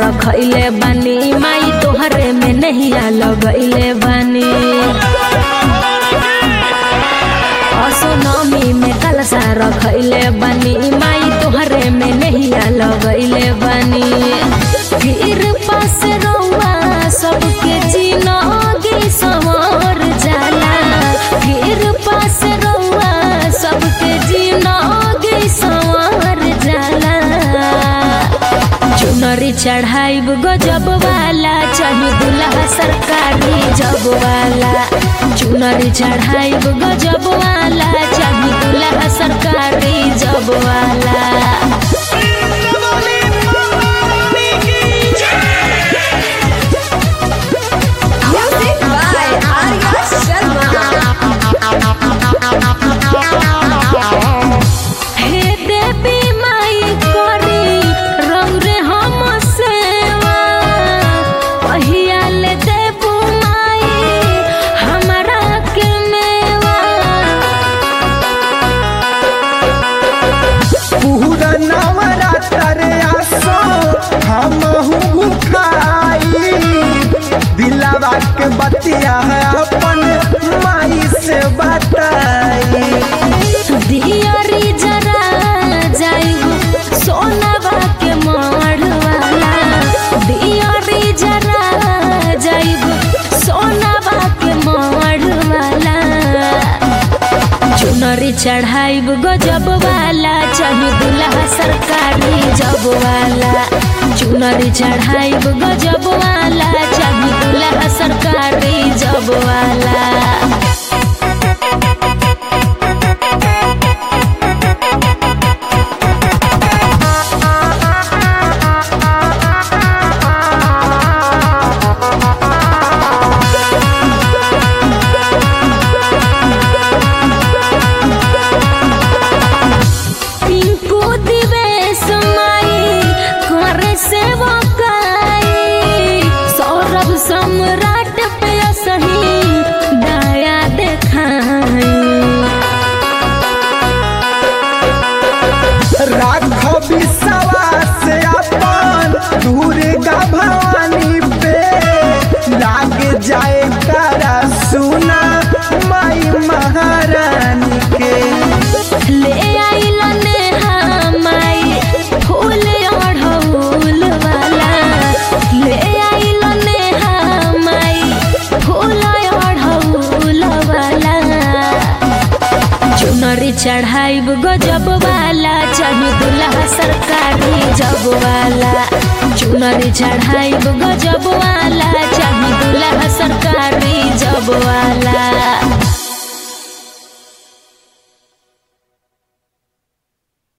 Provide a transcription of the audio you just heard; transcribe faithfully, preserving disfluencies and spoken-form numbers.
रखैले बानी माई तोहरे में नहिया लगैले बानी असोनमी में कलसा रखैले बानी माई तोहरे में नहिया लगैले बानी फिर पास रउआ सबके जिनगी संवर जाला फिर पास रउआ सबके जिनगी संवर जाला चुनरी चढ़ाइब गजब वाला चाहे दुल्हा सरकारी जब वाला चुनरी चढ़ाइब गजब वाला चाहे दुल्हा सरकारी जब वाला के बतिया है अपन माई से बताई दियरी जरा जाइब सोनावा के माड़ वाला दियरी जरा जाइब सोनावा के माड़ वाला चुनरी चढ़ाइब गजब वाला चाहे दुल्हा सरकारी जब वाला चुनरी चढ़ाइब गजब वाला चाहे दुल्हा सरकारी जब वाला सम्राट पे सही दया देखाई राखो विश्वास अपन दुर्गा भवानी पे लाग जाए तारा सुना माई महारानी के ले आइल नेहा माई फूल ओढ़ौल वाला ले आइल नेहा माई फूल ओढ़ौल वाला चुनरी चढ़ाइब गजब वाला चाहे दुल्हा सरकारी जब वाला चुनरी चढ़ाइब गजब